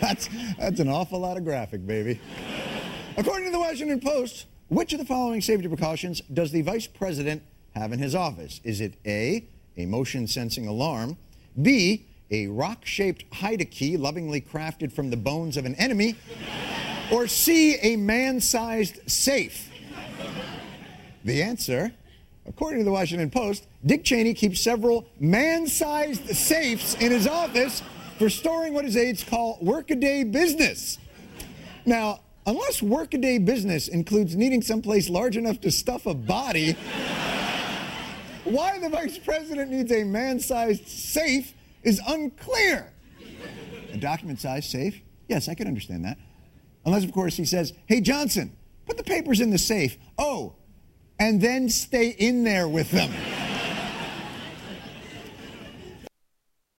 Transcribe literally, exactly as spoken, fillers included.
That's, that's an awful lot of graphic, baby. According to the Washington Post, which of the following safety precautions does the vice president have in his office? Is it A, a motion-sensing alarm, B, a rock-shaped hide-a-key lovingly crafted from the bones of an enemy, or C, a man-sized safe? The answer, according to the Washington Post, Dick Cheney keeps several man-sized safes in his office for storing what his aides call workaday business. Now, unless workaday business includes needing someplace large enough to stuff a body, why the vice president needs a man-sized safe is unclear. A document-sized safe? Yes, I could understand that. Unless, of course, he says, hey, Johnson, put the papers in the safe. Oh, and then stay in there with them.